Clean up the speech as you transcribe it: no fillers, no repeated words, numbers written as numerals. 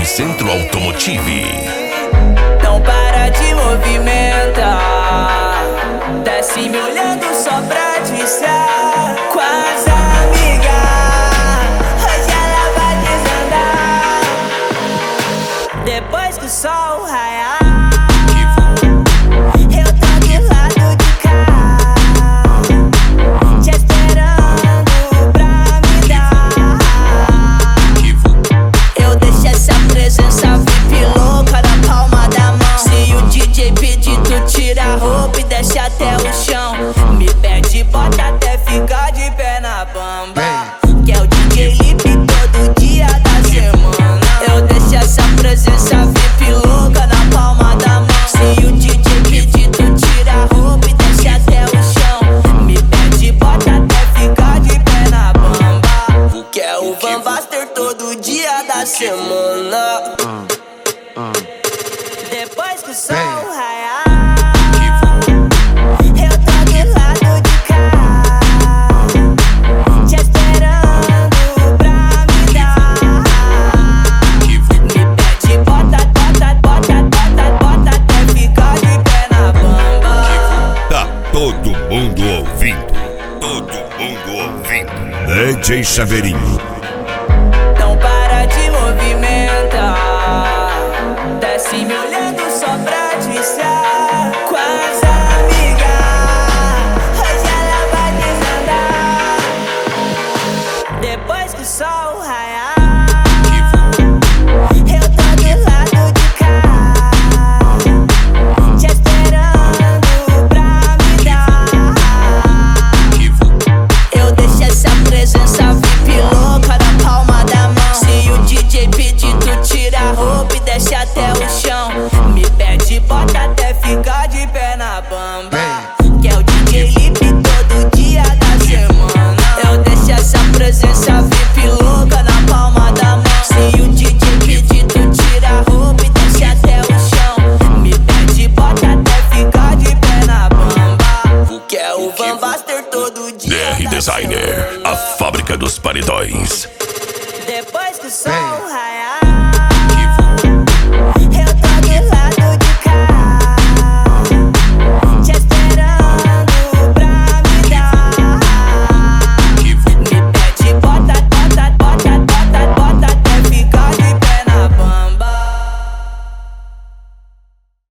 Centro Automotive. Não para de movimentar, desce me olhando só pra disser. Com as amigas, hoje ela vai desandar. Depois que o sol raiar, eu tô do lado de cá, te esperando pra me dar. Eu deixo essa presença VIP louca na palma da mão. Se o DJ pedir, tu tira a roupa e desce até o chão. Me pede, bota até ficar de pé na bamba, que é o DJ Lipe todo dia da semana. Eu deixo essa presença VIP louca na palma da mão. Se o DJ pedir, tu tira a roupa e desce até o chão. Me pede, bota até ficar de pé na bamba, que é o Van Baster todo dia da semana. Depois que o sol raiar, eu tô do lado de cá, te esperando pra me dar. Me pede, bota até ficar de pé na bamba. Tá todo mundo ouvindo. Todo mundo ouvindo. DJ Chaveirinho. Não para de movimentar, desce me olhando só pra disser. Com as amigas, hoje ela vai desandar. Depois que o sol raiar, eu tô do lado de cá, te esperando pra me dar. Eu deixo essa presença VIP louca na palma da mão. Se o DJ pedir, tu tira a roupa e desce até o chão. Me pede, bota até ficar de pé na bamba, que é o DJ Lipe todo dia da semana. Eu deixo essa presença VIP louca na palma da mão. Se o DJ pedir, tu tira a roupa e desce até o chão. Me pede, bota até ficar de pé na bamba, que é o Van Baster todo dia DR da Designer, semana. a fábrica dos paredões. Depois que o sol raiar,